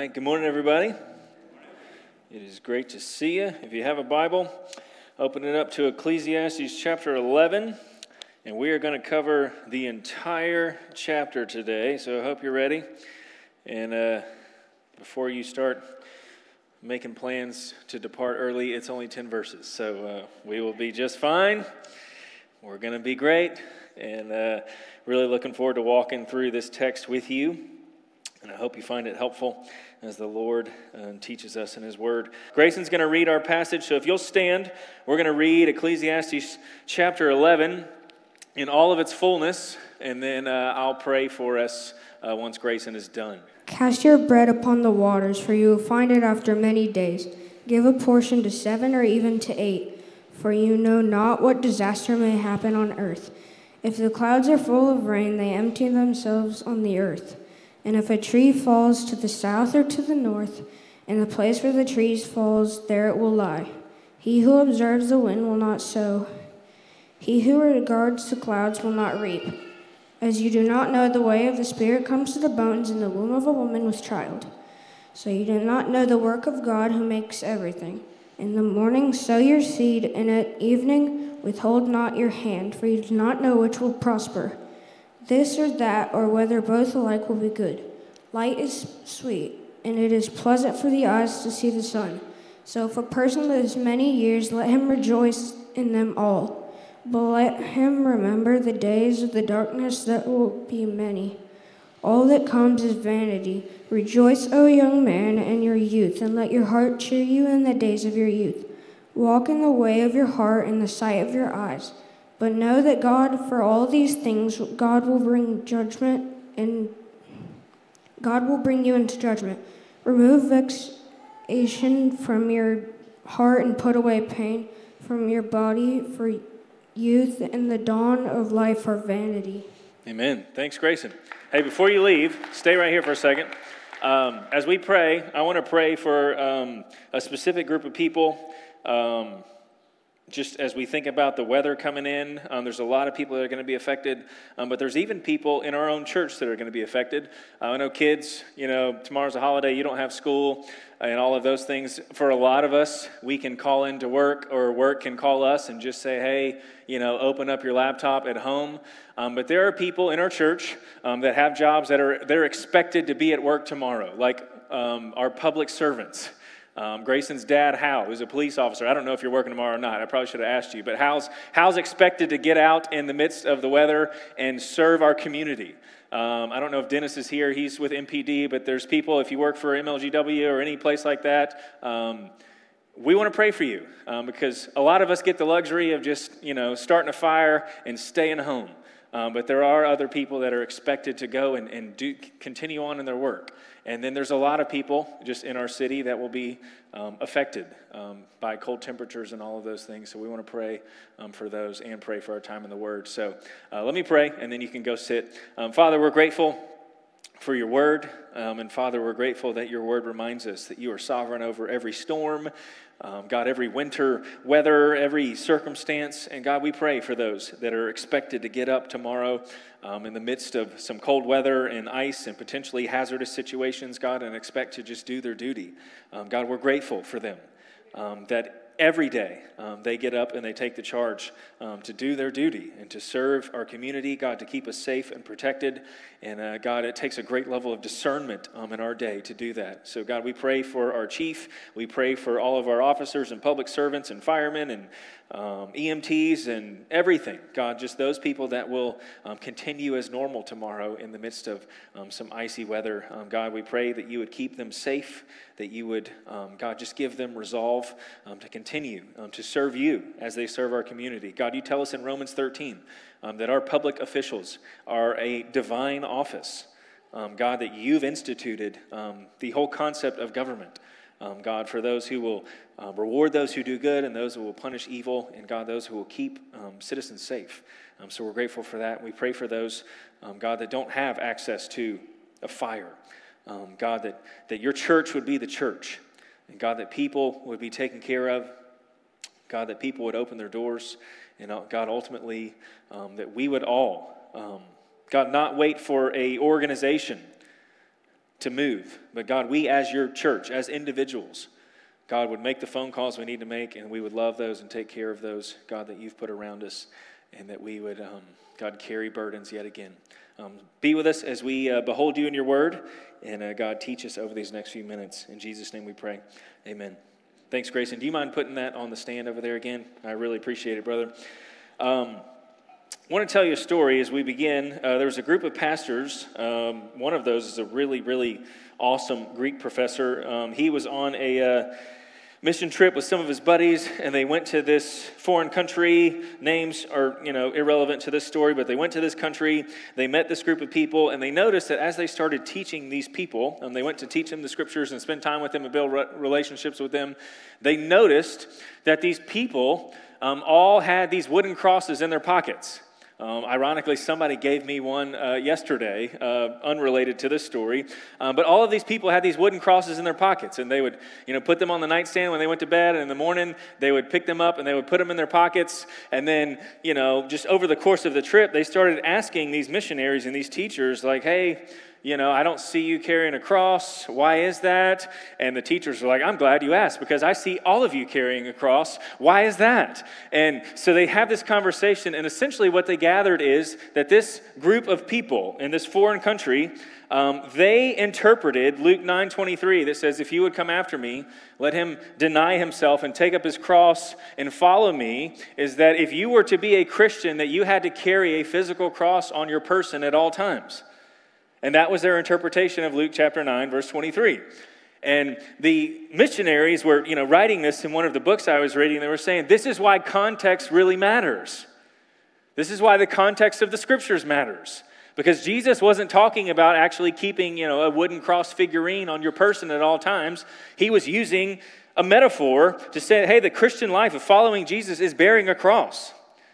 right, good morning, everybody. It is great to see you. If you have a Bible, open it up to Ecclesiastes chapter 11, and we are going to cover the entire chapter today, so I hope you're ready. And before you start making plans to depart early, it's only 10 verses, so we will be just fine. We're going to be great, and really looking forward to walking through this text with you. And I hope you find it helpful as the Lord teaches us in His Word. Grayson's going to read our passage, so if you'll stand, we're going to read Ecclesiastes chapter 11 in all of its fullness, and then I'll pray for us once Grayson is done. Cast your bread upon the waters, for you will find it after many days. Give a portion to 7 or even to 8, for you know not what disaster may happen on earth. If the clouds are full of rain, they empty themselves on the earth. And if a tree falls to the south or to the north, in the place where the tree falls, there it will lie. He who observes the wind will not sow. He who regards the clouds will not reap. As you do not know the way of the Spirit comes to the bones in the womb of a woman with child, so you do not know the work of God who makes everything. In the morning sow your seed, and at evening withhold not your hand, for you do not know which will prosper, this or that, or whether both alike will be good. Light is sweet, and it is pleasant for the eyes to see the sun. So if a person lives many years, let him rejoice in them all. But let him remember the days of the darkness that will be many. All that comes is vanity. Rejoice, O young man, in your youth, and let your heart cheer you in the days of your youth. Walk in the way of your heart in the sight of your eyes. But know that God, for all these things, God will bring judgment, and God will bring you into judgment. Remove vexation from your heart and put away pain from your body, for youth and the dawn of life are vanity. Amen. Thanks, Grayson. Hey, before you leave, stay right here for a second. As we pray, I want to pray for a specific group of people. Just as we think about the weather coming in, there's a lot of people that are going to be affected, but there's even people in our own church that are going to be affected. I know kids, tomorrow's a holiday, you don't have school, and all of those things. For a lot of us, we can call into work, or work can call us and just say, hey, open up your laptop at home. But there are people in our church that have jobs they're expected to be at work tomorrow, like our public servants. Grayson's dad, Hal, who's a police officer. I don't know if you're working tomorrow or not. I probably should have asked you. But Hal's expected to get out in the midst of the weather and serve our community. I don't know if Dennis is here. He's with MPD. But there's people, if you work for MLGW or any place like that, we want to pray for you. Because a lot of us get the luxury of just, starting a fire and staying home. But there are other people that are expected to go and continue on in their work. And then there's a lot of people just in our city that will be affected by cold temperatures and all of those things. So we want to pray for those and pray for our time in the Word. So let me pray, and then you can go sit. Father, we're grateful for your Word. And Father, we're grateful that your Word reminds us that you are sovereign over every storm, God, every winter weather, every circumstance. And God, we pray for those that are expected to get up tomorrow in the midst of some cold weather and ice and potentially hazardous situations, God, and expect to just do their duty. God, we're grateful for them, that every day they get up and they take the charge to do their duty and to serve our community, God, to keep us safe and protected. And God, it takes a great level of discernment in our day to do that. So God, we pray for our chief. We pray for all of our officers and public servants and firemen and EMTs and everything. God, just those people that will continue as normal tomorrow in the midst of some icy weather. God, we pray that you would keep them safe, that you would, God, just give them resolve to continue to serve you as they serve our community. God, you tell us in Romans 13 that our public officials are a divine office. God, that you've instituted the whole concept of government. God, for those who will reward those who do good and those who will punish evil, and God, those who will keep citizens safe. So we're grateful for that. We pray for those, God, that don't have access to a fire. God, that your church would be the church. And God, that people would be taken care of. God, that people would open their doors. And God, ultimately, that we would all, God, not wait for a organization to move. But God, we as your church, as individuals, God, would make the phone calls we need to make, and we would love those and take care of those, God, that you've put around us, and that we would, God, carry burdens yet again. Be with us as we behold you in your word, and God, teach us over these next few minutes. In Jesus' name we pray. Amen. Thanks, Grayson. Do you mind putting that on the stand over there again? I really appreciate it, brother. I want to tell you a story as we begin. There was a group of pastors. One of those is a really, really awesome Greek professor. He was on a mission trip with some of his buddies, and they went to this foreign country. Names are, irrelevant to this story, but they went to this country. They met this group of people, and they noticed that as they started teaching these people, and they went to teach them the scriptures and spend time with them and build relationships with them, they noticed that these people all had these wooden crosses in their pockets. Ironically, somebody gave me one yesterday, unrelated to this story. But all of these people had these wooden crosses in their pockets, and they would, put them on the nightstand when they went to bed, and in the morning they would pick them up and they would put them in their pockets. And then, just over the course of the trip, they started asking these missionaries and these teachers, like, hey, I don't see you carrying a cross. Why is that? And the teachers were like, I'm glad you asked, because I see all of you carrying a cross. Why is that? And so they have this conversation, and essentially what they gathered is that this group of people in this foreign country, they interpreted Luke 9:23 that says, if you would come after me, let him deny himself and take up his cross and follow me, is that if you were to be a Christian, that you had to carry a physical cross on your person at all times. And that was their interpretation of Luke chapter 9, verse 23. And the missionaries were, writing this in one of the books I was reading. They were saying, this is why context really matters. This is why the context of the scriptures matters. Because Jesus wasn't talking about actually keeping, a wooden cross figurine on your person at all times. He was using a metaphor to say, hey, the Christian life of following Jesus is bearing a cross.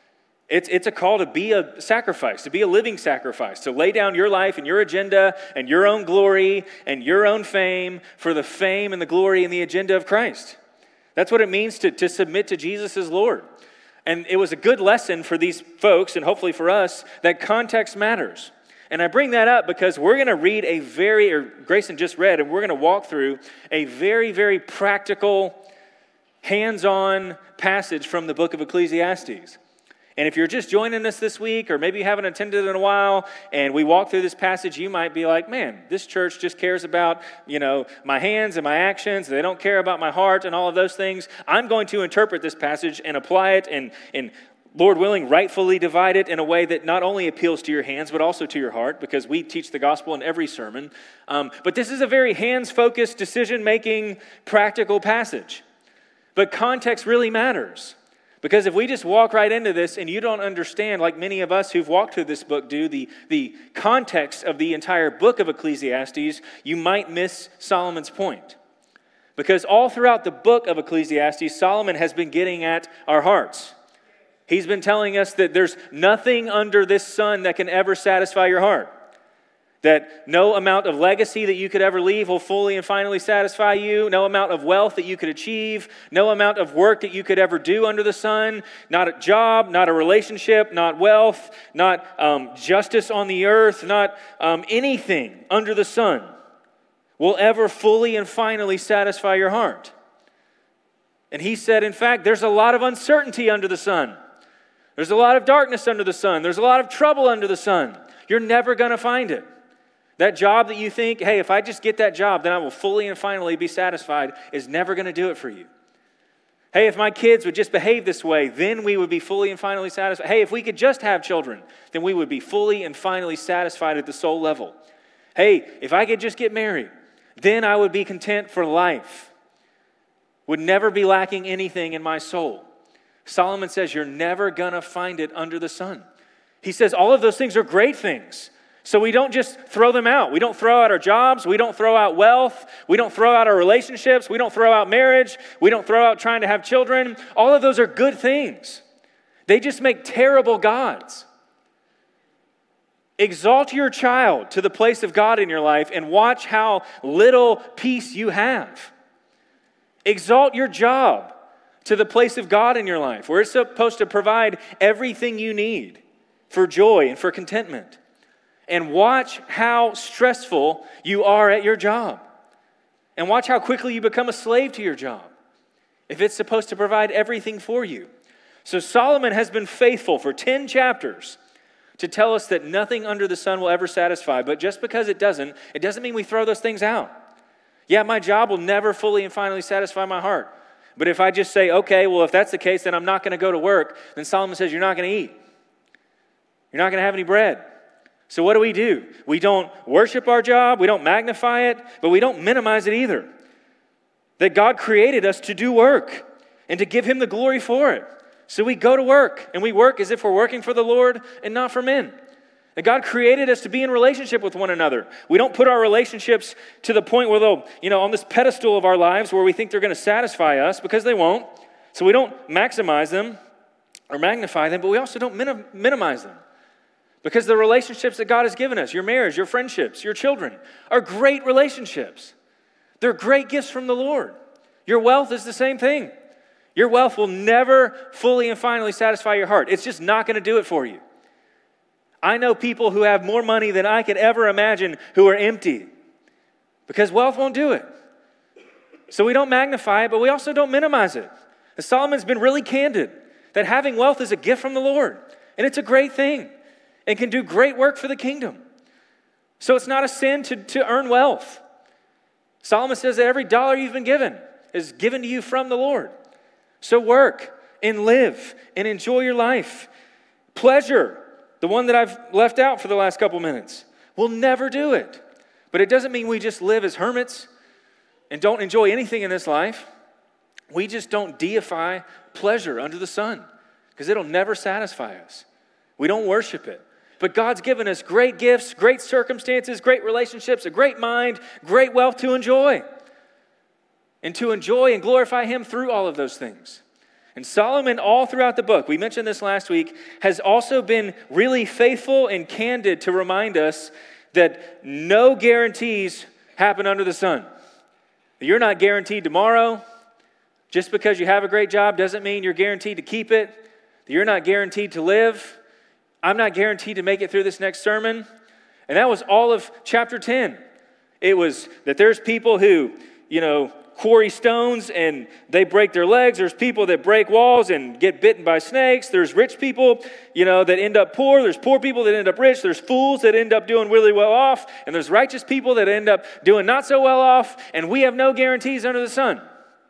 It's a call to be a sacrifice, to be a living sacrifice, to lay down your life and your agenda and your own glory and your own fame for the fame and the glory and the agenda of Christ. That's what it means to submit to Jesus as Lord. And it was a good lesson for these folks, and hopefully for us, that context matters. And I bring that up because we're going to read Grayson just read, and we're going to walk through a very, very practical, hands-on passage from the book of Ecclesiastes. And if you're just joining us this week, or maybe you haven't attended in a while, and we walk through this passage, you might be like, man, this church just cares about, my hands and my actions. They don't care about my heart and all of those things. I'm going to interpret this passage and apply it and Lord willing, rightfully divide it in a way that not only appeals to your hands, but also to your heart, because we teach the gospel in every sermon. But this is a very hands-focused, decision-making, practical passage. But context really matters. Because if we just walk right into this and you don't understand, like many of us who've walked through this book do, the context of the entire book of Ecclesiastes, you might miss Solomon's point. Because all throughout the book of Ecclesiastes, Solomon has been getting at our hearts. He's been telling us that there's nothing under this sun that can ever satisfy your heart. That no amount of legacy that you could ever leave will fully and finally satisfy you. No amount of wealth that you could achieve. No amount of work that you could ever do under the sun. Not a job, not a relationship, not wealth, not justice on the earth, not anything under the sun will ever fully and finally satisfy your heart. And he said, in fact, there's a lot of uncertainty under the sun. There's a lot of darkness under the sun. There's a lot of trouble under the sun. You're never going to find it. That job that you think, hey, if I just get that job, then I will fully and finally be satisfied, is never going to do it for you. Hey, if my kids would just behave this way, then we would be fully and finally satisfied. Hey, if we could just have children, then we would be fully and finally satisfied at the soul level. Hey, if I could just get married, then I would be content for life. Would never be lacking anything in my soul. Solomon says you're never going to find it under the sun. He says all of those things are great things. So we don't just throw them out. We don't throw out our jobs. We don't throw out wealth. We don't throw out our relationships. We don't throw out marriage. We don't throw out trying to have children. All of those are good things. They just make terrible gods. Exalt your child to the place of God in your life and watch how little peace you have. Exalt your job to the place of God in your life, where it's supposed to provide everything you need for joy and for contentment. and watch how stressful you are at your job. And watch how quickly you become a slave to your job if it's supposed to provide everything for you. So Solomon has been faithful for 10 chapters to tell us that nothing under the sun will ever satisfy. But just because it doesn't mean we throw those things out. Yeah, my job will never fully and finally satisfy my heart. But if I just say, okay, well, if that's the case, then I'm not going to go to work, then Solomon says you're not going to eat. You're not going to have any bread. So what do? We don't worship our job, we don't magnify it, but we don't minimize it either. That God created us to do work and to give Him the glory for it. So we go to work, and we work as if we're working for the Lord and not for men. That God created us to be in relationship with one another. We don't put our relationships to the point where they'll, on this pedestal of our lives where we think they're going to satisfy us, because they won't. So we don't maximize them or magnify them, but we also don't minimize them. Because the relationships that God has given us, your marriage, your friendships, your children, are great relationships. They're great gifts from the Lord. Your wealth is the same thing. Your wealth will never fully and finally satisfy your heart. It's just not going to do it for you. I know people who have more money than I could ever imagine who are empty because wealth won't do it. So we don't magnify it, but we also don't minimize it. And Solomon's been really candid that having wealth is a gift from the Lord, and it's a great thing and can do great work for the kingdom. So it's not a sin to earn wealth. Solomon says that every dollar you've been given is given to you from the Lord. So work and live and enjoy your life. Pleasure, the one that I've left out for the last couple minutes, will never do it. But it doesn't mean we just live as hermits and don't enjoy anything in this life. We just don't deify pleasure under the sun because it'll never satisfy us. We don't worship it. But God's given us great gifts, great circumstances, great relationships, a great mind, great wealth to enjoy. And to enjoy and glorify Him through all of those things. And Solomon, all throughout the book, we mentioned this last week, has also been really faithful and candid to remind us that no guarantees happen under the sun. You're not guaranteed tomorrow. Just because you have a great job doesn't mean you're guaranteed to keep it. You're not guaranteed to live. I'm not guaranteed to make it through this next sermon. And that was all of chapter 10. It was that there's people who, quarry stones and they break their legs. There's people that break walls and get bitten by snakes. There's rich people, that end up poor. There's poor people that end up rich. There's fools that end up doing really well off. And there's righteous people that end up doing not so well off. And we have no guarantees under the sun.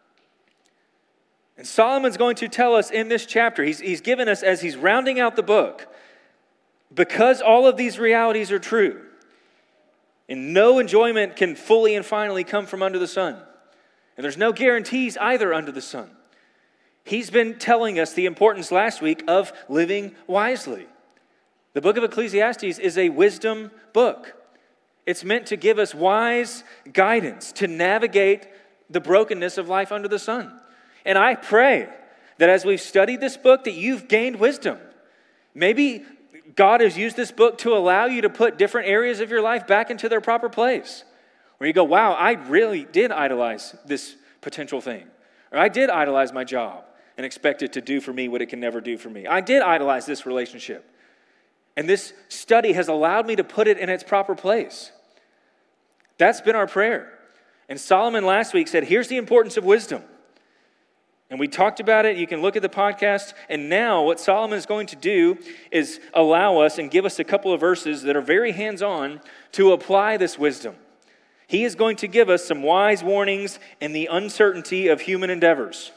And Solomon's going to tell us in this chapter, he's given us as he's rounding out the book, because all of these realities are true, and no enjoyment can fully and finally come from under the sun. And there's no guarantees either under the sun. He's been telling us the importance last week of living wisely. The book of Ecclesiastes is a wisdom book. It's meant to give us wise guidance to navigate the brokenness of life under the sun. And I pray that as we've studied this book that you've gained wisdom. Maybe God has used this book to allow you to put different areas of your life back into their proper place. Where you go, wow, I really did idolize this potential thing. Or I did idolize my job and expect it to do for me what it can never do for me. I did idolize this relationship. And this study has allowed me to put it in its proper place. That's been our prayer. And Solomon last week said, here's the importance of wisdom. And we talked about it. You can look at the podcast. And now what Solomon is going to do is allow us and give us a couple of verses that are very hands-on to apply this wisdom. He is going to give us some wise warnings in the uncertainty of human endeavors.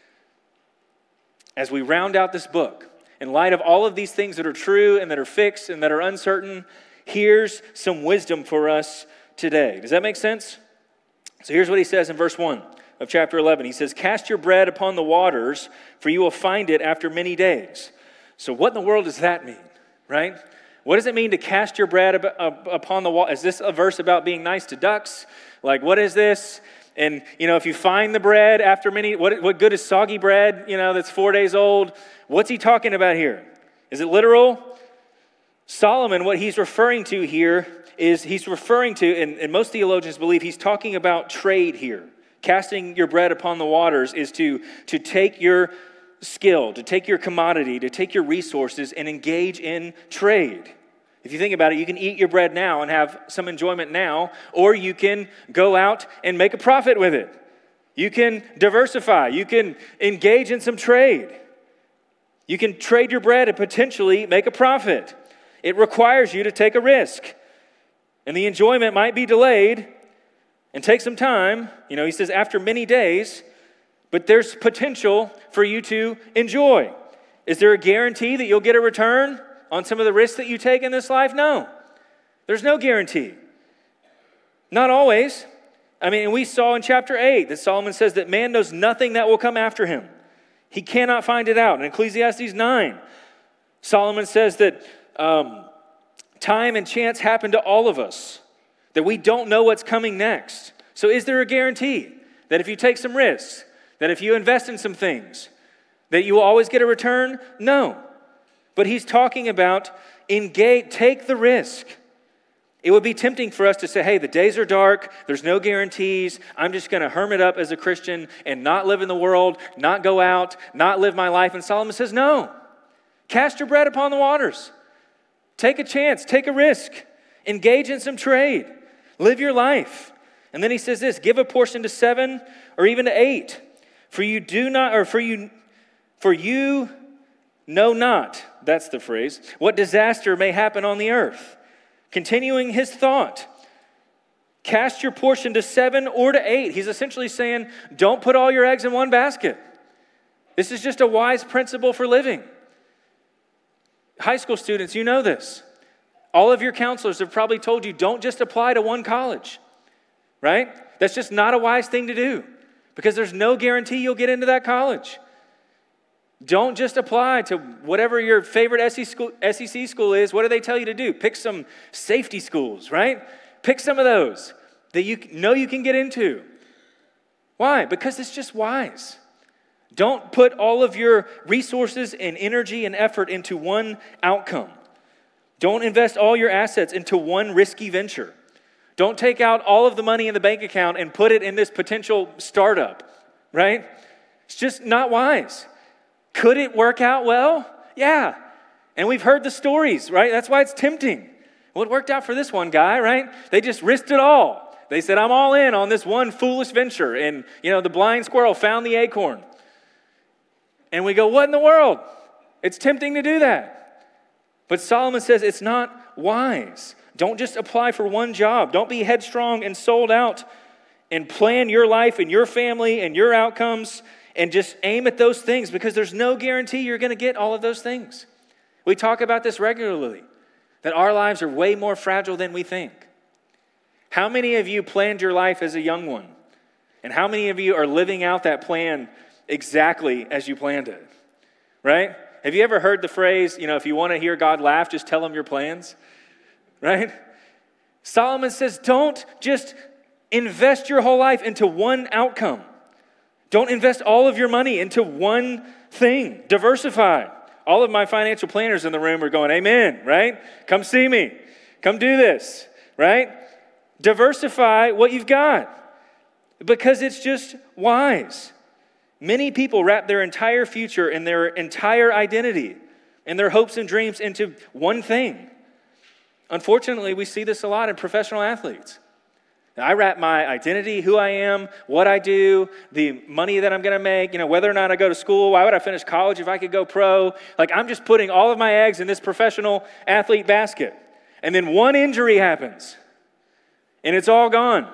As we round out this book, in light of all of these things that are true and that are fixed and that are uncertain, here's some wisdom for us today. Does that make sense? So here's what he says in verse 1 of chapter 11. He says, cast your bread upon the waters, for you will find it after many days. So what in the world does that mean, right? What does it mean to cast your bread upon the water? Is this a verse about being nice to ducks? Like, what is this? And, if you find the bread after many, what good is soggy bread, that's 4 days old? What's he talking about here? Is it literal? Solomon, what he's referring to here is he's referring to, and most theologians believe he's talking about trade here. Casting your bread upon the waters is to take your skill, to take your commodity, to take your resources and engage in trade. If you think about it, you can eat your bread now and have some enjoyment now, or you can go out and make a profit with it. You can diversify. You can engage in some trade. You can trade your bread and potentially make a profit. It requires you to take a risk. And the enjoyment might be delayed and take some time. He says after many days, but there's potential for you to enjoy. Is there a guarantee that you'll get a return on some of the risks that you take in this life? No. There's no guarantee. Not always. And we saw in chapter 8 that Solomon says that man knows nothing that will come after him. He cannot find it out. In Ecclesiastes 9, Solomon says that time and chance happen to all of us, that we don't know what's coming next. So is there a guarantee that if you take some risks, that if you invest in some things, that you will always get a return? No. But he's talking about take the risk. It would be tempting for us to say, hey, the days are dark, there's no guarantees, I'm just going to hermit up as a Christian and not live in the world, not go out, not live my life. And Solomon says, no, cast your bread upon the waters. Take a chance, take a risk, engage in some trade, live your life. And then he says this, give a portion to 7 or even to 8, for you know not, that's the phrase, what disaster may happen on the earth. Continuing his thought, cast your portion to 7 or to 8. He's essentially saying, don't put all your eggs in one basket. This is just a wise principle for living. High school students, you know this. All of your counselors have probably told you, don't just apply to one college, right? That's just not a wise thing to do because there's no guarantee you'll get into that college. Don't just apply to whatever your favorite SEC school is. What do they tell you to do? Pick some safety schools, right? Pick some of those that you know you can get into. Why? Because it's just wise. Don't put all of your resources and energy and effort into one outcome. Don't invest all your assets into one risky venture. Don't take out all of the money in the bank account and put it in this potential startup, right? It's just not wise. Could it work out well? Yeah. And we've heard the stories, right? That's why it's tempting. Well, it worked out for this one guy, right? They just risked it all. They said, I'm all in on this one foolish venture. And, the blind squirrel found the acorn. And we go, what in the world? It's tempting to do that. But Solomon says it's not wise. Don't just apply for one job. Don't be headstrong and sold out and plan your life and your family and your outcomes and just aim at those things because there's no guarantee you're going to get all of those things. We talk about this regularly, that our lives are way more fragile than we think. How many of you planned your life as a young one? And how many of you are living out that plan exactly as you planned it? Right? Have you ever heard the phrase, if you want to hear God laugh, just tell him your plans? Right? Solomon says, don't just invest your whole life into one outcome. Don't invest all of your money into one thing. Diversify. All of my financial planners in the room are going, amen, right? Come see me. Come do this, right? Diversify what you've got because it's just wise. Many people wrap their entire future and their entire identity and their hopes and dreams into one thing. Unfortunately, we see this a lot in professional athletes. I wrap my identity, who I am, what I do, the money that I'm going to make, whether or not I go to school, why would I finish college if I could go pro? I'm just putting all of my eggs in this professional athlete basket. And then one injury happens, and it's all gone.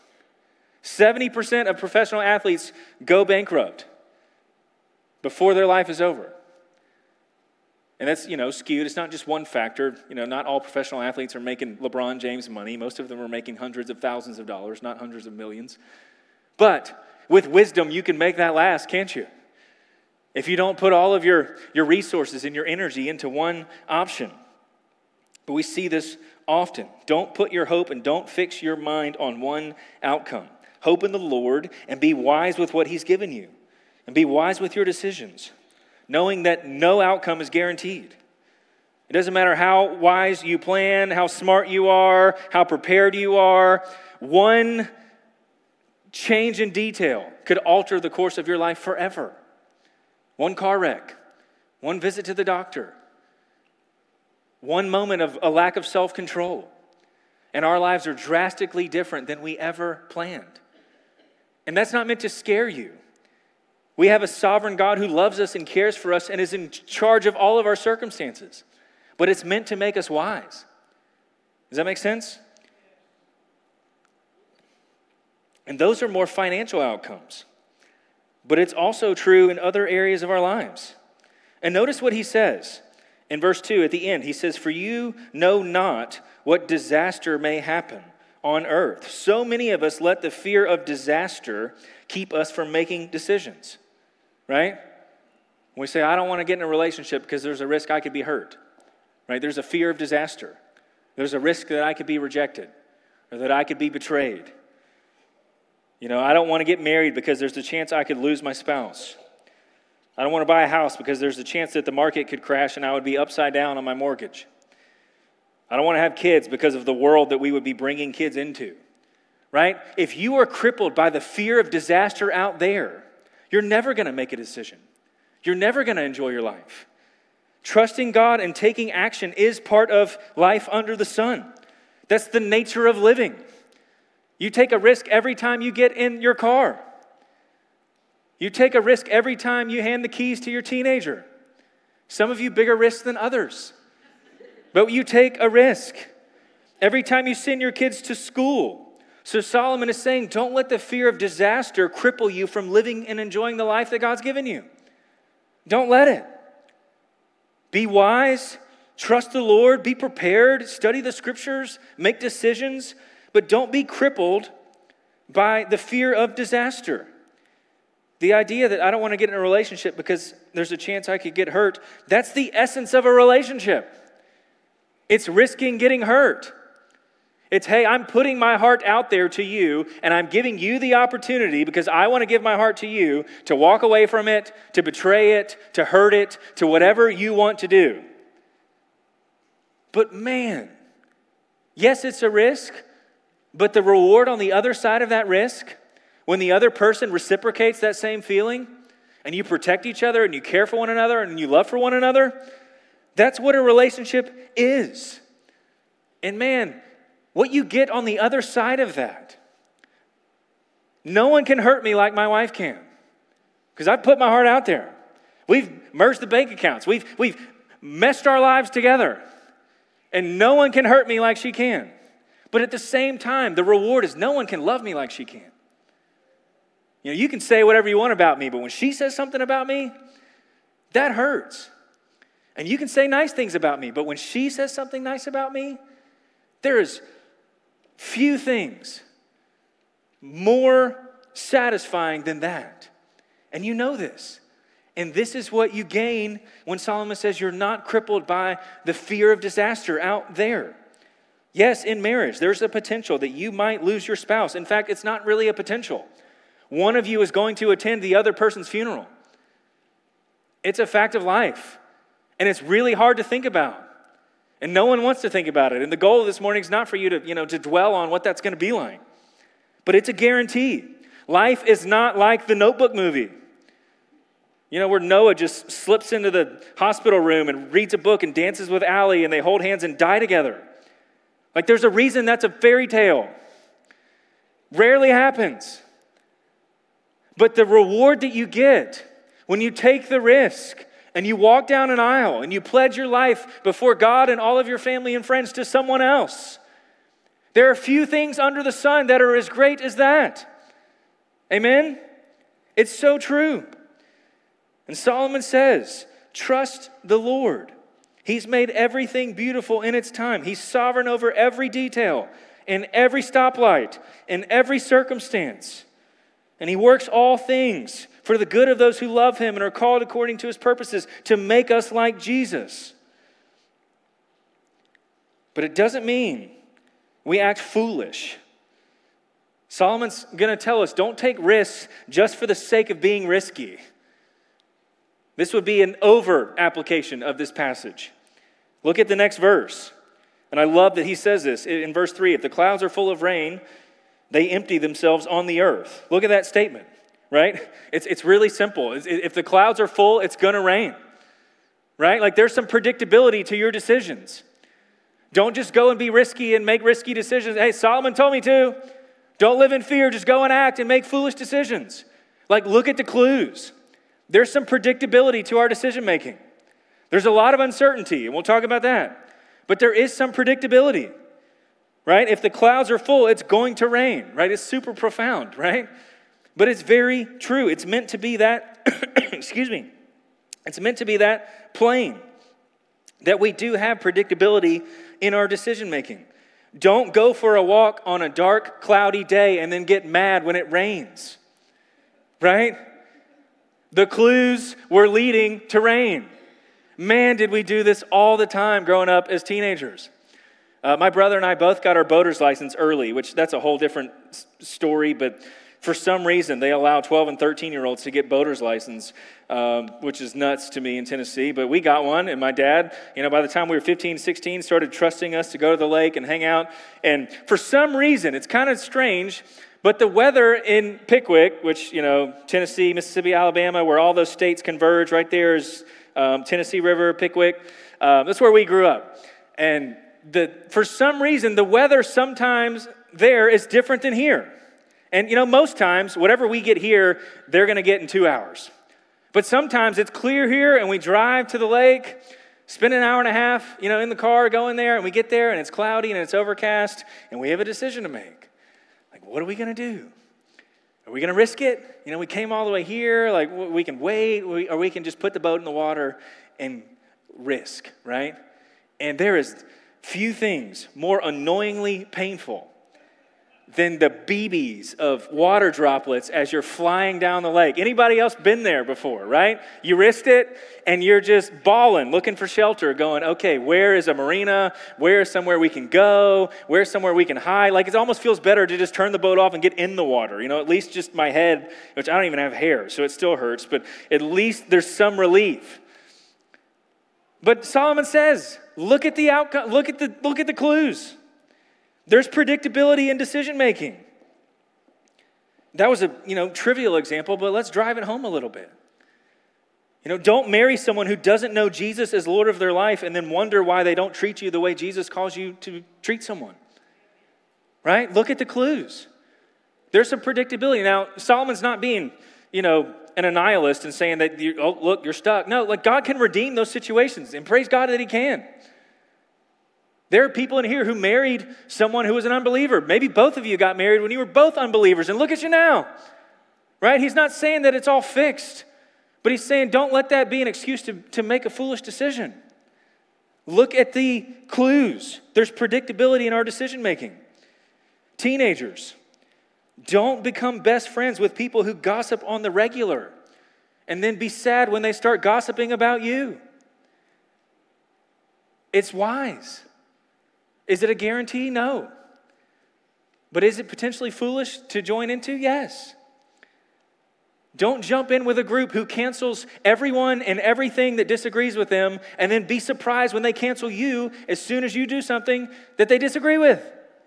70% of professional athletes go bankrupt before their life is over. And that's, skewed. It's not just one factor. Not all professional athletes are making LeBron James money. Most of them are making hundreds of thousands of dollars, not hundreds of millions. But with wisdom, you can make that last, can't you? If you don't put all of your resources and your energy into one option. But we see this often. Don't put your hope and don't fix your mind on one outcome. Hope in the Lord and be wise with what he's given you. And be wise with your decisions, knowing that no outcome is guaranteed. It doesn't matter how wise you plan, how smart you are, how prepared you are. One change in detail could alter the course of your life forever. One car wreck, one visit to the doctor, one moment of a lack of self-control, and our lives are drastically different than we ever planned. And that's not meant to scare you. We have a sovereign God who loves us and cares for us and is in charge of all of our circumstances. But it's meant to make us wise. Does that make sense? And those are more financial outcomes. But it's also true in other areas of our lives. And notice what he says in verse 2 at the end. He says, "For you know not what disaster may happen on earth." So many of us let the fear of disaster keep us from making decisions, right? We say, I don't want to get in a relationship because there's a risk I could be hurt, right? There's a fear of disaster. There's a risk that I could be rejected or that I could be betrayed. I don't want to get married because there's a chance I could lose my spouse. I don't want to buy a house because there's a chance that the market could crash and I would be upside down on my mortgage. I don't want to have kids because of the world that we would be bringing kids into, right? If you are crippled by the fear of disaster out there, you're never going to make a decision. You're never going to enjoy your life. Trusting God and taking action is part of life under the sun. That's the nature of living. You take a risk every time you get in your car. You take a risk every time you hand the keys to your teenager. Some of you bigger risks than others. But you take a risk every time you send your kids to school. So Solomon is saying, don't let the fear of disaster cripple you from living and enjoying the life that God's given you. Don't let it. Be wise, trust the Lord, be prepared, study the scriptures, make decisions, but don't be crippled by the fear of disaster. The idea that I don't want to get in a relationship because there's a chance I could get hurt, that's the essence of a relationship. It's risking getting hurt. It's, hey, I'm putting my heart out there to you, and I'm giving you the opportunity because I want to give my heart to you to walk away from it, to betray it, to hurt it, to whatever you want to do. But man, yes, it's a risk, but the reward on the other side of that risk, when the other person reciprocates that same feeling, and you protect each other, and you care for one another, and you love for one another, that's what a relationship is. And man, what you get on the other side of that, no one can hurt me like my wife can, because I've put my heart out there. We've merged the bank accounts. We've meshed our lives together, and no one can hurt me like she can. But at the same time, the reward is no one can love me like she can. You can say whatever you want about me, but when she says something about me, that hurts. And you can say nice things about me, but when she says something nice about me, there is few things more satisfying than that. And you know this. And this is what you gain when Solomon says you're not crippled by the fear of disaster out there. Yes, in marriage, there's a potential that you might lose your spouse. In fact, it's not really a potential. One of you is going to attend the other person's funeral. It's a fact of life. And it's really hard to think about. And no one wants to think about it. And the goal of this morning is not for you to dwell on what that's going to be like. But it's a guarantee. Life is not like the Notebook movie. Where Noah just slips into the hospital room and reads a book and dances with Allie and they hold hands and die together. Like there's a reason that's a fairy tale. Rarely happens. But the reward that you get when you take the risk and you walk down an aisle and you pledge your life before God and all of your family and friends to someone else, there are few things under the sun that are as great as that. Amen? It's so true. And Solomon says, trust the Lord. He's made everything beautiful in its time. He's sovereign over every detail, in every stoplight, in every circumstance. And he works all things for the good of those who love him and are called according to his purposes to make us like Jesus. But it doesn't mean we act foolish. Solomon's going to tell us, don't take risks just for the sake of being risky. This would be an over application of this passage. Look at the next verse. And I love that he says this in verse 3. If the clouds are full of rain, they empty themselves on the earth. Look at that statement, right? It's really simple. If the clouds are full, it's going to rain, right? Like there's some predictability to your decisions. Don't just go and be risky and make risky decisions. Hey, Solomon told me to. Don't live in fear. Just go and act and make foolish decisions. Like, look at the clues. There's some predictability to our decision making. There's a lot of uncertainty, and we'll talk about that. But there is some predictability, right? If the clouds are full, it's going to rain, right? It's super profound, right? But it's very true. It's meant to be that, excuse me, it's meant to be that plain, that we do have predictability in our decision making. Don't go for a walk on a dark, cloudy day and then get mad when it rains, right? The clues were leading to rain. Man, did we do this all the time growing up as teenagers. My brother and I both got our boater's license early, which that's a whole different story, but for some reason they allow 12 and 13-year-olds to get boater's license, which is nuts to me in Tennessee, but we got one, and my dad, by the time we were 15, 16, started trusting us to go to the lake and hang out, and for some reason, it's kind of strange, but the weather in Pickwick, which, Tennessee, Mississippi, Alabama, where all those states converge, right there is Tennessee River, Pickwick. That's where we grew up. And for some reason, the weather sometimes there is different than here. And, most times, whatever we get here, they're going to get in 2 hours. But sometimes it's clear here, and we drive to the lake, spend an hour and a half, in the car going there, and we get there, and it's cloudy, and it's overcast, and we have a decision to make. Like, what are we going to do? Are we going to risk it? We came all the way here. Like, we can wait, or we can just put the boat in the water and risk, right? And there is few things more annoyingly painful than the BBs of water droplets as you're flying down the lake. Anybody else been there before, right? You risked it, and you're just bawling, looking for shelter, going, okay, where is a marina? Where is somewhere we can go? Where's somewhere we can hide? Like, it almost feels better to just turn the boat off and get in the water. At least just my head, which I don't even have hair, so it still hurts, but at least there's some relief. But Solomon says, look at the outcome, look at the clues. There's predictability in decision making. That was a trivial example, but let's drive it home a little bit. Don't marry someone who doesn't know Jesus as Lord of their life and then wonder why they don't treat you the way Jesus calls you to treat someone. Right? Look at the clues. There's some predictability. Now, Solomon's not being, an annihilist and saying that, look, you're stuck. No, like, God can redeem those situations, and praise God that He can. There are people in here who married someone who was an unbeliever. Maybe both of you got married when you were both unbelievers, and look at you now, right? He's not saying that it's all fixed, but he's saying don't let that be an excuse to make a foolish decision. Look at the clues. There's predictability in our decision making. Teenagers, don't become best friends with people who gossip on the regular and then be sad when they start gossiping about you. It's wise. Is it a guarantee? No. But is it potentially foolish to join into? Yes. Don't jump in with a group who cancels everyone and everything that disagrees with them and then be surprised when they cancel you as soon as you do something that they disagree with.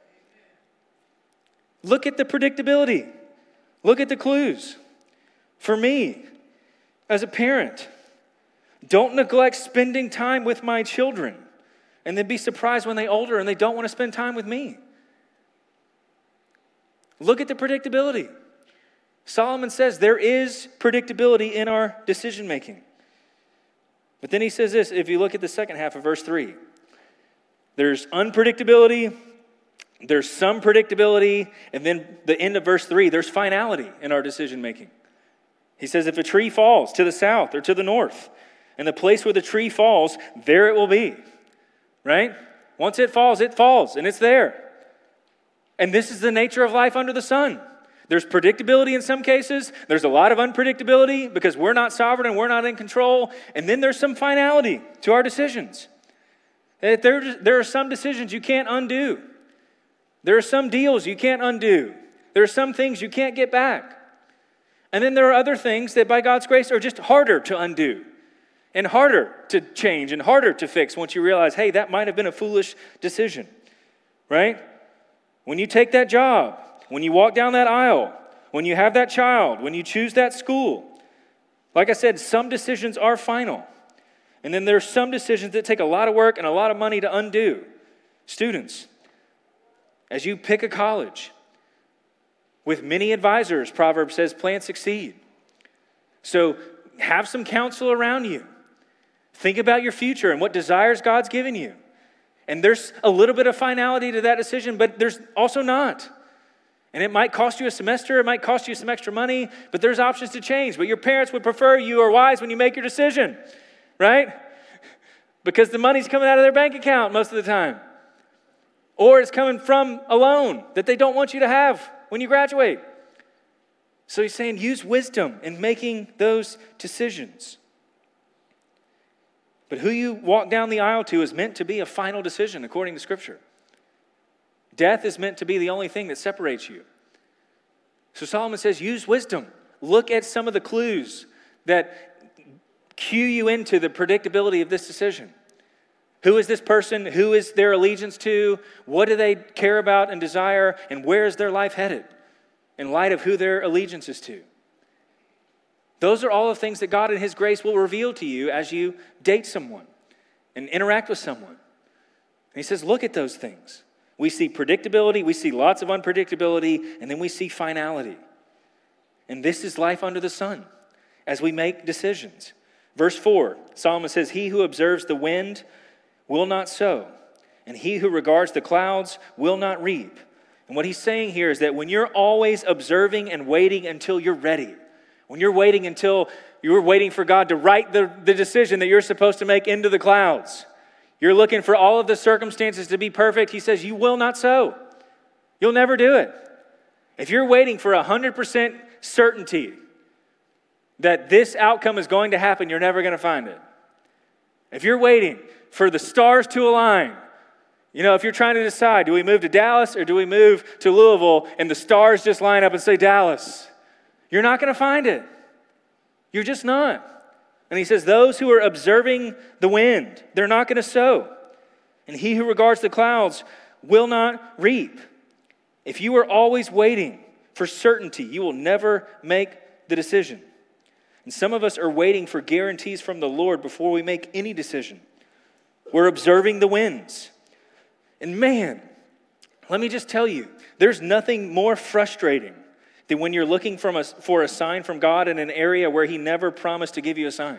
Look at the predictability. Look at the clues. For me, as a parent, don't neglect spending time with my children and then be surprised when they're older and they don't want to spend time with me. Look at the predictability. Solomon says there is predictability in our decision making. But then he says this, if you look at the second half of verse 3, there's unpredictability, there's some predictability, and then the end of verse 3, there's finality in our decision making. He says if a tree falls to the south or to the north, and the place where the tree falls, there it will be. Right? Once it falls, and it's there. And this is the nature of life under the sun. There's predictability in some cases. There's a lot of unpredictability because we're not sovereign and we're not in control. And then there's some finality to our decisions. There are some decisions you can't undo. There are some deals you can't undo. There are some things you can't get back. And then there are other things that by God's grace are just harder to undo. And harder to change and harder to fix once you realize, hey, that might have been a foolish decision, right? When you take that job, when you walk down that aisle, when you have that child, when you choose that school, like I said, some decisions are final. And then there's some decisions that take a lot of work and a lot of money to undo. Students, as you pick a college, with many advisors, Proverbs says, plan, succeed. So have some counsel around you. Think about your future and what desires God's given you. And there's a little bit of finality to that decision, but there's also not. And it might cost you a semester, it might cost you some extra money, but there's options to change. But your parents would prefer you are wise when you make your decision, right? Because the money's coming out of their bank account most of the time. Or it's coming from a loan that they don't want you to have when you graduate. So he's saying use wisdom in making those decisions. But who you walk down the aisle to is meant to be a final decision according to Scripture. Death is meant to be the only thing that separates you. So Solomon says use wisdom. Look at some of the clues that cue you into the predictability of this decision. Who is this person? Who is their allegiance to? What do they care about and desire? And where is their life headed in light of who their allegiance is to? Those are all the things that God in His grace will reveal to you as you date someone and interact with someone. And He says, look at those things. We see predictability, we see lots of unpredictability, and then we see finality. And this is life under the sun as we make decisions. Verse 4, Solomon says, he who observes the wind will not sow, and he who regards the clouds will not reap. And what he's saying here is that when you're always observing and waiting until you're ready, when you're waiting until you're waiting for God to write the decision that you're supposed to make into the clouds, you're looking for all of the circumstances to be perfect, he says you will not sow. You'll never do it. If you're waiting for 100% certainty that this outcome is going to happen, you're never going to find it. If you're waiting for the stars to align, if you're trying to decide, do we move to Dallas or do we move to Louisville, and the stars just line up and say Dallas, you're not going to find it. You're just not. And he says, those who are observing the wind, they're not going to sow. And he who regards the clouds will not reap. If you are always waiting for certainty, you will never make the decision. And some of us are waiting for guarantees from the Lord before we make any decision. We're observing the winds. And man, let me just tell you, there's nothing more frustrating than when you're looking for a sign from God in an area where He never promised to give you a sign,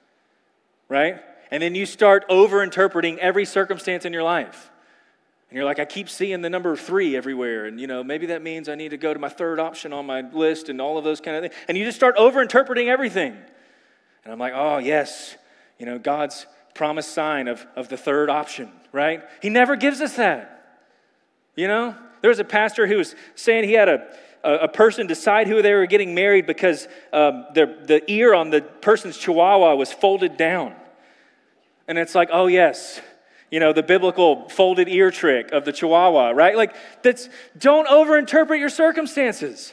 right? And then you start over-interpreting every circumstance in your life. And you're like, I keep seeing the number 3 everywhere, and maybe that means I need to go to my third option on my list and all of those kind of things. And you just start over-interpreting everything. And I'm like, oh yes, God's promised sign of the third option, right? He never gives us that. There was a pastor who was saying he had a person decide who they were getting married because the ear on the person's chihuahua was folded down. And it's like, oh yes, the biblical folded ear trick of the chihuahua, right? Don't overinterpret your circumstances.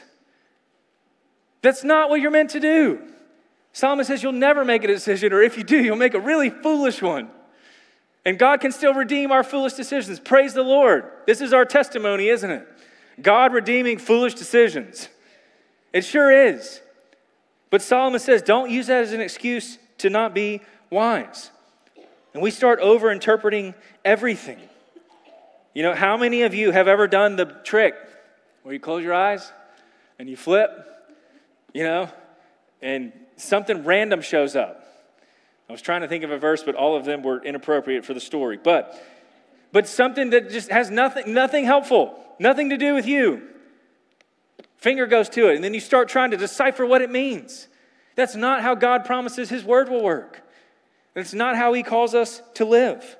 That's not what you're meant to do. Solomon says you'll never make a decision, or if you do, you'll make a really foolish one. And God can still redeem our foolish decisions. Praise the Lord. This is our testimony, isn't it? God redeeming foolish decisions. It sure is. But Solomon says, don't use that as an excuse to not be wise. And we start over-interpreting everything. How many of you have ever done the trick where you close your eyes and you flip, and something random shows up? I was trying to think of a verse, but all of them were inappropriate for the story. But something that just has nothing helpful. Nothing to do with you. Finger goes to it, and then you start trying to decipher what it means. That's not how God promises His word will work. It's not how He calls us to live.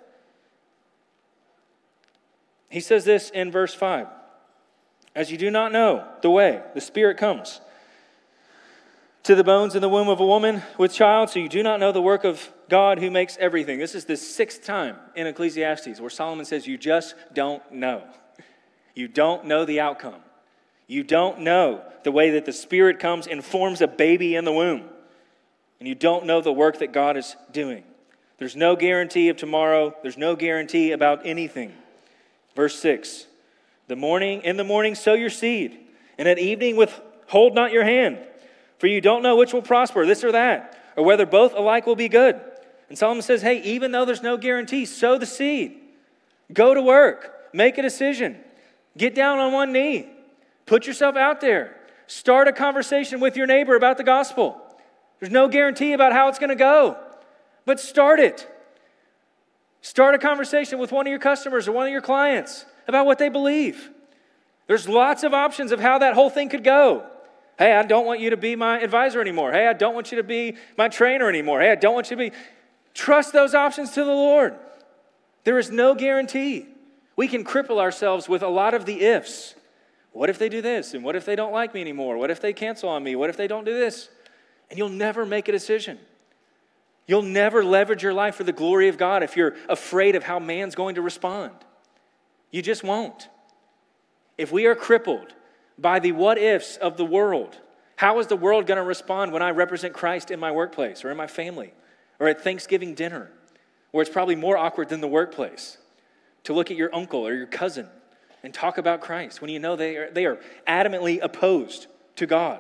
He says this in verse 5. As you do not know the way, the Spirit comes to the bones in the womb of a woman with child, so you do not know the work of God who makes everything. This is the 6th time in Ecclesiastes where Solomon says you just don't know. You don't know the outcome. You don't know the way that the Spirit comes and forms a baby in the womb. And you don't know the work that God is doing. There's no guarantee of tomorrow. There's no guarantee about anything. Verse 6, in the morning sow your seed, and at evening withhold not your hand. For you don't know which will prosper, this or that, or whether both alike will be good. And Solomon says, hey, even though there's no guarantee, sow the seed. Go to work. Make a decision. Get down on one knee. Put yourself out there. Start a conversation with your neighbor about the gospel. There's no guarantee about how it's going to go, but start it. Start a conversation with one of your customers or one of your clients about what they believe. There's lots of options of how that whole thing could go. Hey, I don't want you to be my advisor anymore. Hey, I don't want you to be my trainer anymore. Hey, I don't want you to be... Trust those options to the Lord. There is no guarantee. We can cripple ourselves with a lot of the ifs. What if they do this? And what if they don't like me anymore? What if they cancel on me? What if they don't do this? And you'll never make a decision. You'll never leverage your life for the glory of God if you're afraid of how man's going to respond. You just won't. If we are crippled by the what ifs of the world, how is the world going to respond when I represent Christ in my workplace or in my family or at Thanksgiving dinner, where it's probably more awkward than the workplace to look at your uncle or your cousin and talk about Christ when you know they are adamantly opposed to God?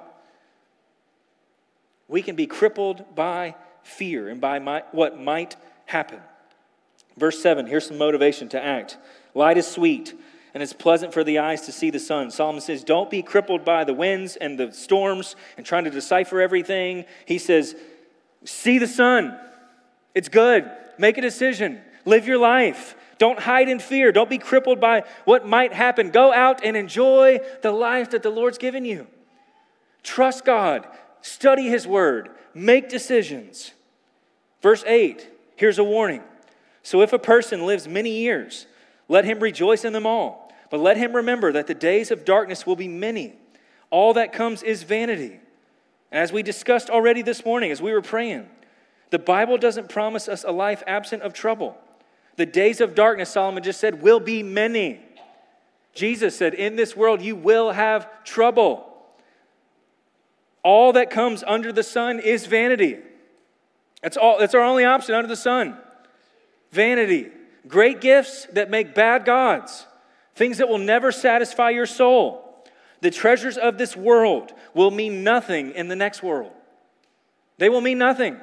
We can be crippled by fear and by what might happen. Verse 7, here's some motivation to act. Light is sweet, and it's pleasant for the eyes to see the sun. Solomon says, don't be crippled by the winds and the storms and trying to decipher everything. He says, see the sun. It's good. Make a decision. Live your life. Don't hide in fear. Don't be crippled by what might happen. Go out and enjoy the life that the Lord's given you. Trust God. Study His Word. Make decisions. Verse 8, here's a warning. So if a person lives many years, let him rejoice in them all. But let him remember that the days of darkness will be many. All that comes is vanity. And as we discussed already this morning, as we were praying, the Bible doesn't promise us a life absent of trouble. The days of darkness, Solomon just said, will be many. Jesus said, in this world you will have trouble. All that comes under the sun is vanity. That's our only option under the sun. Vanity. Great gifts that make bad gods. Things that will never satisfy your soul. The treasures of this world will mean nothing in the next world. They will mean nothing.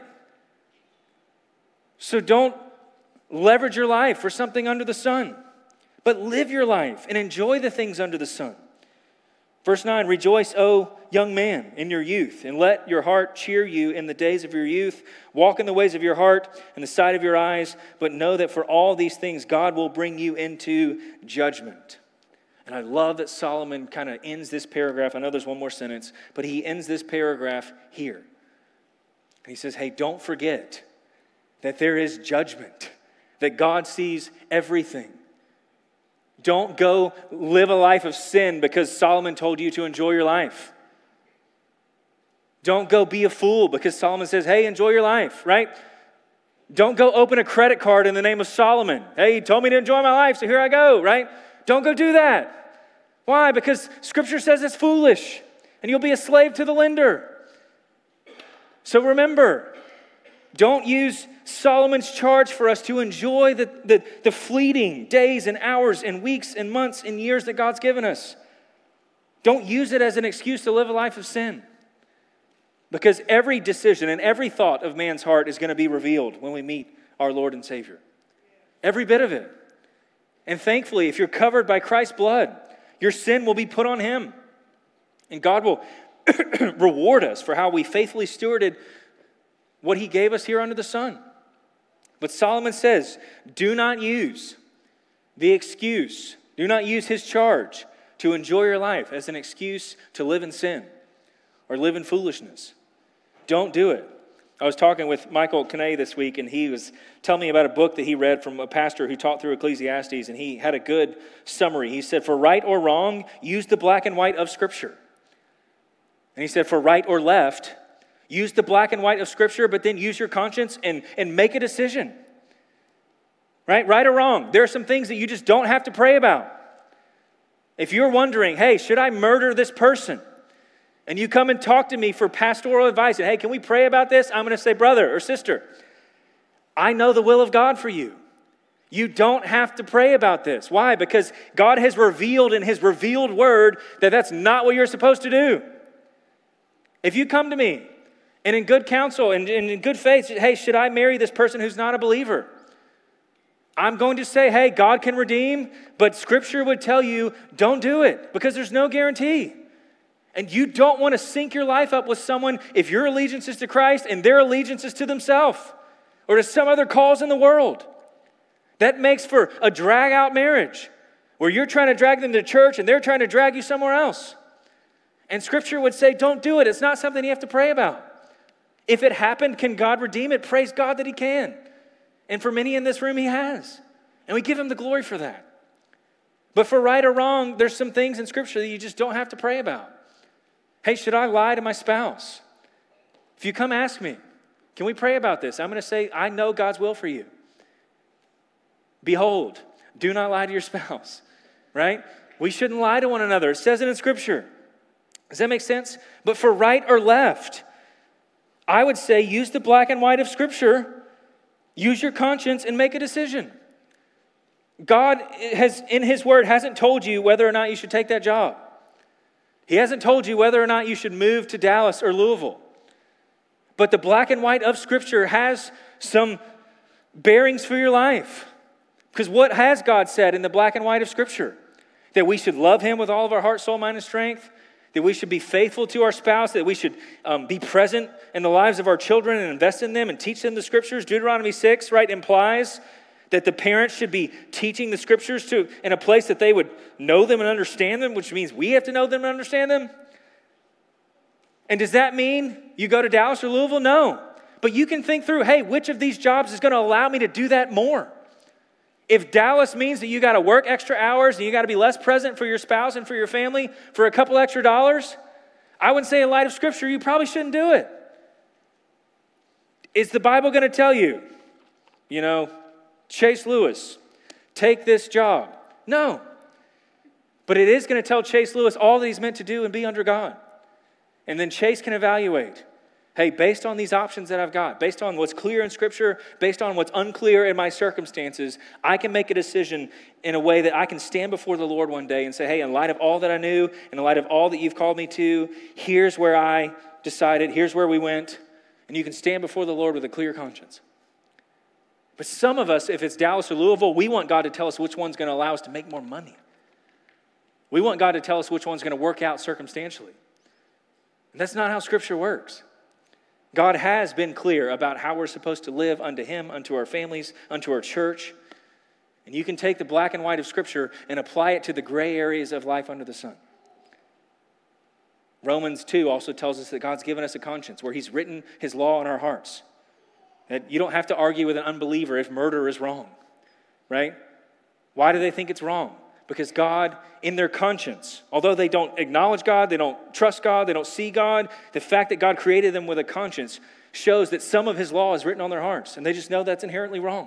So don't leverage your life for something under the sun, but live your life and enjoy the things under the sun. Verse 9, rejoice, O young man, in your youth, and let your heart cheer you in the days of your youth. Walk in the ways of your heart and the sight of your eyes, but know that for all these things God will bring you into judgment. And I love that Solomon kind of ends this paragraph. I know there's one more sentence, but he ends this paragraph here. And he says, hey, don't forget that there is judgment, that God sees everything. Don't go live a life of sin because Solomon told you to enjoy your life. Don't go be a fool because Solomon says, hey, enjoy your life, right? Don't go open a credit card in the name of Solomon. Hey, he told me to enjoy my life, so here I go, right? Don't go do that. Why? Because Scripture says it's foolish, and you'll be a slave to the lender. So remember, don't use Solomon's charge for us to enjoy the fleeting days and hours and weeks and months and years that God's given us. Don't use it as an excuse to live a life of sin. Because every decision and every thought of man's heart is going to be revealed when we meet our Lord and Savior. Every bit of it. And thankfully, if you're covered by Christ's blood, your sin will be put on Him. And God will reward us for how we faithfully stewarded what He gave us here under the sun. But Solomon says, do not use the excuse, do not use his charge to enjoy your life as an excuse to live in sin or live in foolishness. Don't do it. I was talking with Michael Canay this week, and he was telling me about a book that he read from a pastor who taught through Ecclesiastes, and he had a good summary. He said, for right or wrong, use the black and white of Scripture. And he said, for right or left, use the black and white of Scripture, but then use your conscience and make a decision. Right or wrong. There are some things that you just don't have to pray about. If you're wondering, hey, should I murder this person? And you come and talk to me for pastoral advice, and hey, can we pray about this? I'm going to say, brother or sister, I know the will of God for you. You don't have to pray about this. Why? Because God has revealed in His revealed word that that's not what you're supposed to do. If you come to me, and in good counsel and in good faith, hey, should I marry this person who's not a believer? I'm going to say, hey, God can redeem, but Scripture would tell you, don't do it, because there's no guarantee. And you don't want to sync your life up with someone if your allegiance is to Christ and their allegiance is to themselves or to some other cause in the world. That makes for a drag-out marriage where you're trying to drag them to church and they're trying to drag you somewhere else. And Scripture would say, don't do it. It's not something you have to pray about. If it happened, can God redeem it? Praise God that He can. And for many in this room, He has. And we give Him the glory for that. But for right or wrong, there's some things in Scripture that you just don't have to pray about. Hey, should I lie to my spouse? If you come ask me, can we pray about this? I'm going to say, I know God's will for you. Behold, do not lie to your spouse, right? We shouldn't lie to one another. It says it in Scripture. Does that make sense? But for right or left, I would say use the black and white of Scripture. Use your conscience and make a decision. God has, in His Word, hasn't told you whether or not you should take that job. He hasn't told you whether or not you should move to Dallas or Louisville. But the black and white of Scripture has some bearings for your life. Because what has God said in the black and white of Scripture? That we should love Him with all of our heart, soul, mind, and strength. That we should be faithful to our spouse. That we should be present in the lives of our children and invest in them and teach them the Scriptures. Deuteronomy 6, right, implies that the parents should be teaching the Scriptures in a place that they would know them and understand them, which means we have to know them and understand them. And does that mean you go to Dallas or Louisville? No. But you can think through, hey, which of these jobs is going to allow me to do that more? If Dallas means that you got to work extra hours and you got to be less present for your spouse and for your family for a couple extra dollars, I would say in light of Scripture, you probably shouldn't do it. Is the Bible going to tell you, Chase Lewis, take this job? No. But it is going to tell Chase Lewis all that he's meant to do and be under God. And then Chase can evaluate, hey, based on these options that I've got, based on what's clear in Scripture, based on what's unclear in my circumstances, I can make a decision in a way that I can stand before the Lord one day and say, hey, in light of all that I knew, in light of all that you've called me to, here's where I decided, here's where we went, and you can stand before the Lord with a clear conscience. But some of us, if it's Dallas or Louisville, we want God to tell us which one's going to allow us to make more money. We want God to tell us which one's going to work out circumstantially. And that's not how Scripture works. God has been clear about how we're supposed to live unto Him, unto our families, unto our church. And you can take the black and white of Scripture and apply it to the gray areas of life under the sun. Romans 2 also tells us that God's given us a conscience where He's written His law on our hearts. That you don't have to argue with an unbeliever if murder is wrong, right? Why do they think it's wrong? Because God, in their conscience, although they don't acknowledge God, they don't trust God, they don't see God, the fact that God created them with a conscience shows that some of His law is written on their hearts, and they just know that's inherently wrong.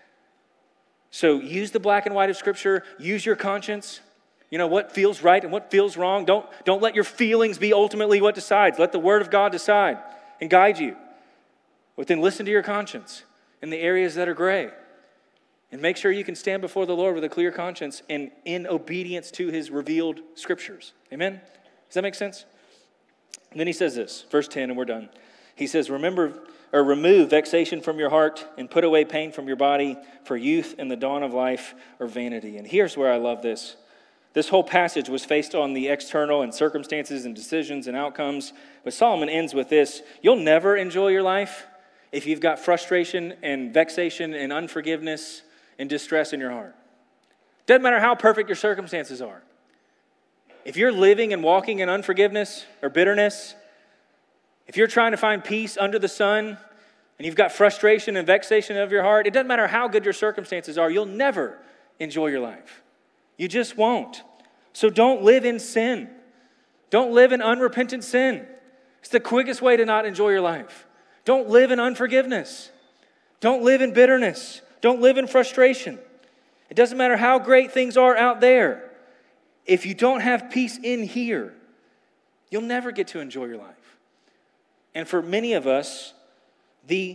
So use the black and white of Scripture, use your conscience. What feels right and what feels wrong. Don't let your feelings be ultimately what decides. Let the Word of God decide and guide you. But then listen to your conscience in the areas that are gray. And make sure you can stand before the Lord with a clear conscience and in obedience to His revealed Scriptures. Amen? Does that make sense? And then he says this, verse 10, and we're done. He says, remove vexation from your heart and put away pain from your body, for youth and the dawn of life are vanity. And here's where I love this. This whole passage was based on the external and circumstances and decisions and outcomes. But Solomon ends with this: you'll never enjoy your life if you've got frustration and vexation and unforgiveness and distress in your heart. Doesn't matter how perfect your circumstances are. If you're living and walking in unforgiveness or bitterness, if you're trying to find peace under the sun and you've got frustration and vexation of your heart, it doesn't matter how good your circumstances are, you'll never enjoy your life. You just won't. So don't live in sin. Don't live in unrepentant sin. It's the quickest way to not enjoy your life. Don't live in unforgiveness. Don't live in bitterness. Don't live in frustration. It doesn't matter how great things are out there. If you don't have peace in here, you'll never get to enjoy your life. And for many of us, the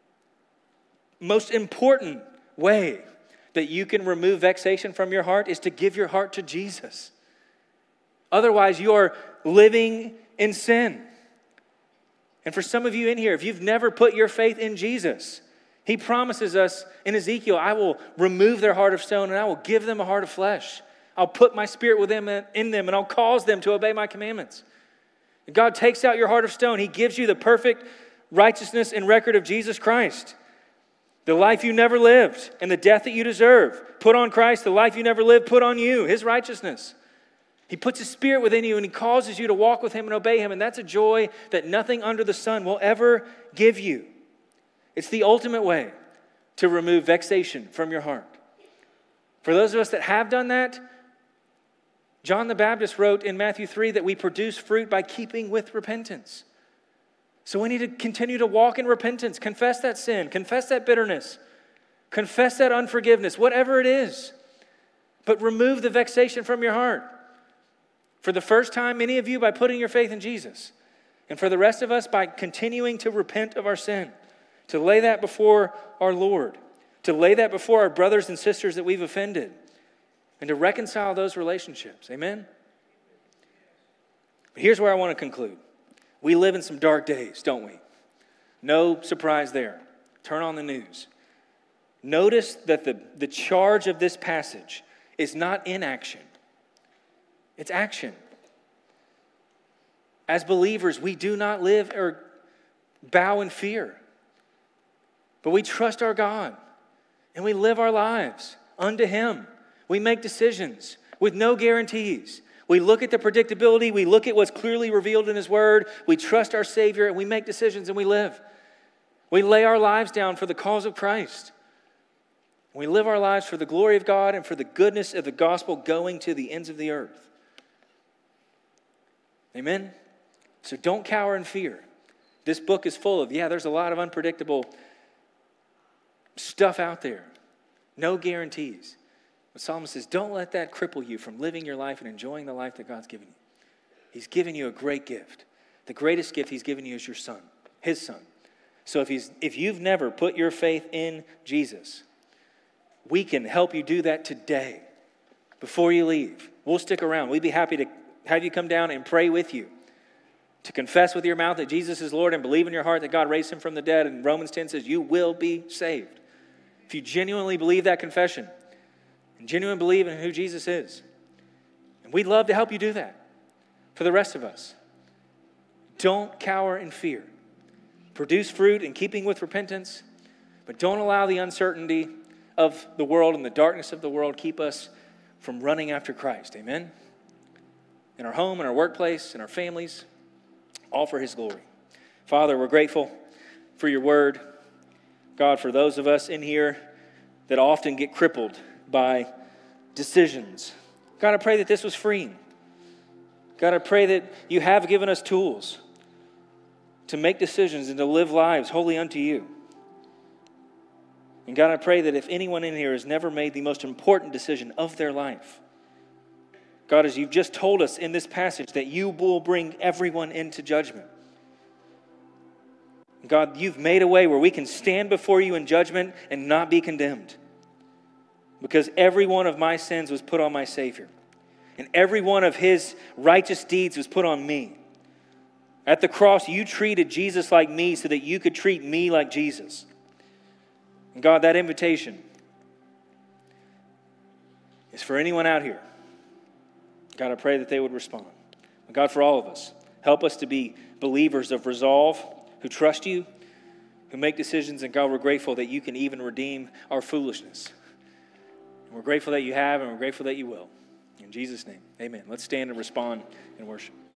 most important way that you can remove vexation from your heart is to give your heart to Jesus. Otherwise, you are living in sin. And for some of you in here, if you've never put your faith in Jesus, He promises us in Ezekiel, I will remove their heart of stone and I will give them a heart of flesh. I'll put my spirit within them in them and I'll cause them to obey my commandments. God takes out your heart of stone. He gives you the perfect righteousness and record of Jesus Christ. The life you never lived and the death that you deserve. Put on Christ, the life you never lived, put on you, His righteousness. He puts His Spirit within you and He causes you to walk with Him and obey Him. And that's a joy that nothing under the sun will ever give you. It's the ultimate way to remove vexation from your heart. For those of us that have done that, John the Baptist wrote in Matthew 3 that we produce fruit by keeping with repentance. So we need to continue to walk in repentance. Confess that sin. Confess that bitterness. Confess that unforgiveness, whatever it is. But remove the vexation from your heart. For the first time, many of you by putting your faith in Jesus. And for the rest of us, by continuing to repent of our sin. To lay that before our Lord. To lay that before our brothers and sisters that we've offended. And to reconcile those relationships. Amen? But here's where I want to conclude. We live in some dark days, don't we? No surprise there. Turn on the news. Notice that the charge of this passage is not inaction. It's action. As believers, we do not live or bow in fear. But we trust our God. And we live our lives unto Him. We make decisions with no guarantees. We look at the predictability. We look at what's clearly revealed in His Word. We trust our Savior and we make decisions and we live. We lay our lives down for the cause of Christ. We live our lives for the glory of God and for the goodness of the gospel going to the ends of the earth. Amen? So don't cower in fear. This book is full of, there's a lot of unpredictable stuff out there. No guarantees. But Solomon says, don't let that cripple you from living your life and enjoying the life that God's given you. He's given you a great gift. The greatest gift He's given you is your son, His son. So if you've never put your faith in Jesus, we can help you do that today before you leave. We'll stick around. We'd be happy to have you come down and pray with you. To confess with your mouth that Jesus is Lord and believe in your heart that God raised Him from the dead. And Romans 10 says you will be saved. If you genuinely believe that confession and genuinely believe in who Jesus is. And we'd love to help you do that for the rest of us. Don't cower in fear. Produce fruit in keeping with repentance, but don't allow the uncertainty of the world and the darkness of the world keep us from running after Christ. Amen? In our home, in our workplace, in our families, all for His glory. Father, we're grateful for your word. God, for those of us in here that often get crippled by decisions. God, I pray that this was freeing. God, I pray that you have given us tools to make decisions and to live lives wholly unto you. And God, I pray that if anyone in here has never made the most important decision of their life, God, as you've just told us in this passage, that you will bring everyone into judgment. God, you've made a way where we can stand before you in judgment and not be condemned. Because every one of my sins was put on my Savior. And every one of His righteous deeds was put on me. At the cross, you treated Jesus like me so that you could treat me like Jesus. And God, that invitation is for anyone out here. God, I pray that they would respond. And God, for all of us, help us to be believers of resolve, who trust you, who make decisions. And God, we're grateful that you can even redeem our foolishness. And we're grateful that you have, and we're grateful that you will. In Jesus' name, amen. Let's stand and respond in worship.